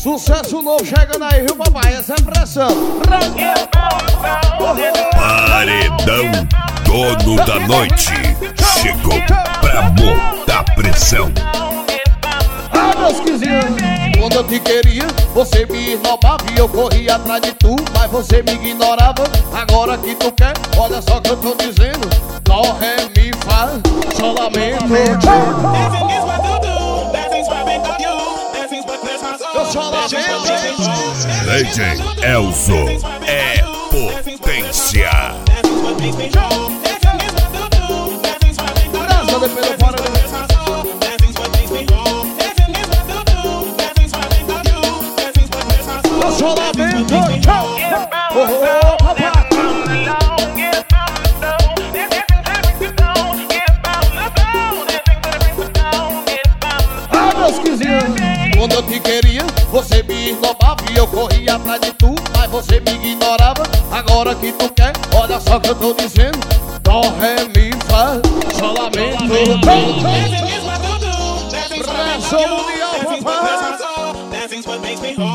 Sucesso novo chegando aí, viu, papai? Essa é a pressão. Paredão Dono da Noite chegou pra botar pressão. Ah, meus 15 anos, quando eu te queria, você me esnobava e eu corria atrás de tu, mas você me ignorava. Agora que tu quer, olha só que eu tô dizendo: dó, ré, mi, fá, sol, lamento. Eu só lamento. DJ Elzo é potência. Graças a Deus, fora do... Eu só lamento. Papai. Ah, meus 15 anos, quando eu te queria, você me esnobava e eu corria atrás de tu, mas você me ignorava. Agora que tu quer, olha só que eu tô dizendo: dó, ré, mi, fá, sol, lamento. Pressão mundial, papai.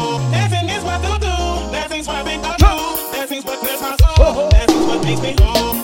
Oh, oh.